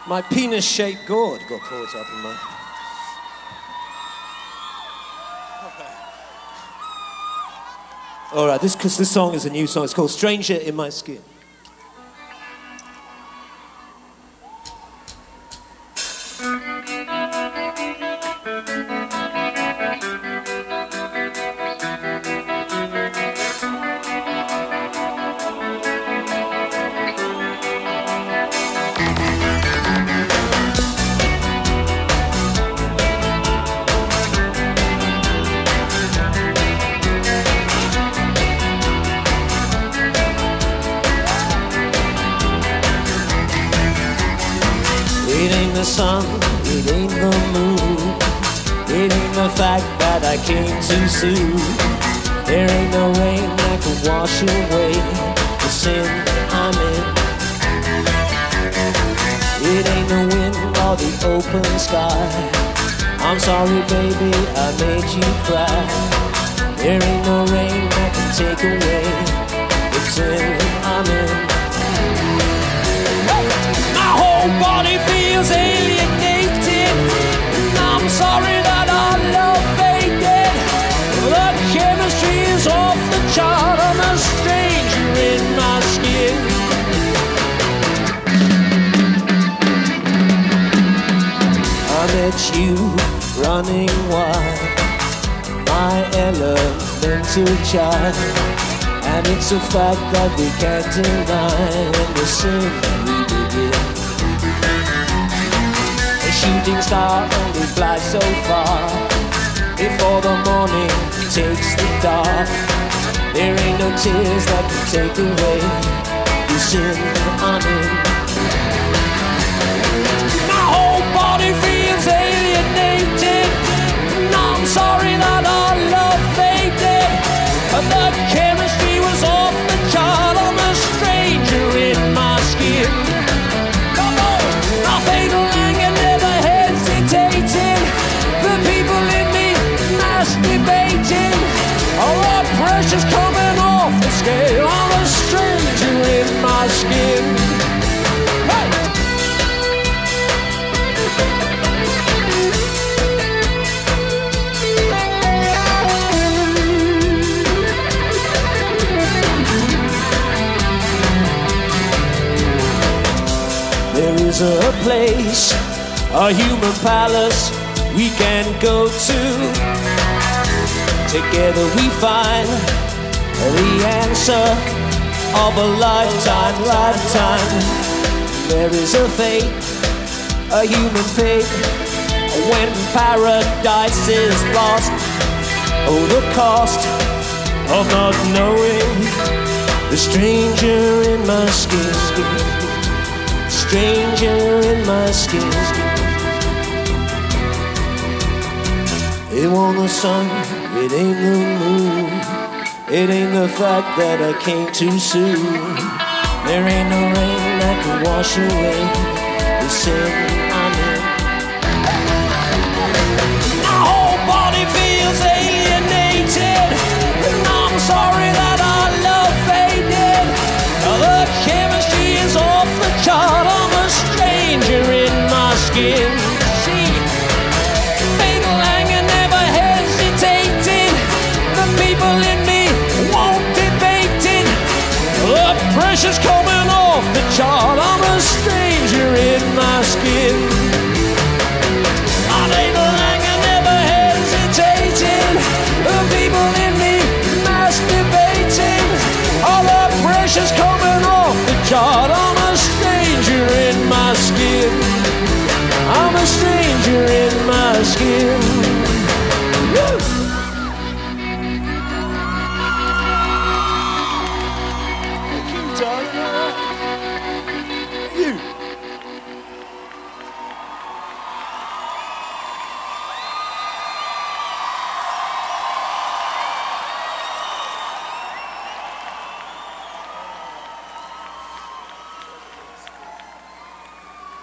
My penis-shaped gourd got caught up in my... All right, this song is a new song. It's called Stranger in My Skin. It ain't the sun, it ain't the moon, it ain't the fact that I came too soon. There ain't no rain that can wash away the sin I'm in. It ain't the wind or the open sky. I'm sorry baby, I made you cry. There ain't no rain that can take away the sin I'm in. My whole body feels alienated. I'm sorry that our love faded. The chemistry is off the chart. I'm a stranger in my skin. I met you running wild, my elemental child. And it's a fact that we can't deny. And the sin we begin. A shooting star only flies so far before the morning takes the dark. There ain't no tears that can take away the sin I'm in. My whole body feels alienated. I'm sorry that our love faded. The chemistry was off the chart. I'm a stranger in my skin. Come on, my fatal anger never hesitated. The people in me masturbating. All the pressure's coming off the scale. I'm a stranger in my skin. Hey! There is a place, a human palace we can go to. Together we find the answer of a lifetime. There is a fate, a human fate, when paradise is lost. Oh, the cost of not knowing the stranger in my skin. Stranger in my skin. It ain't the sun, it ain't the moon, it ain't the fact that I came too soon. There ain't no rain that can wash away the sin I'm in. My whole body feels alienated, and I'm sorry that our love faded. The chemistry is off the chart. I'm a stranger in my skin. See, fatal anger never hesitated. The people in me won't debate it. The pressure's coming off the chart. I'm a stranger in my skin. My fatal anger never hesitated. The people in me masturbating. All the pressure's coming off the chart. I'm a stranger in my skin. I'm a stranger in my skin.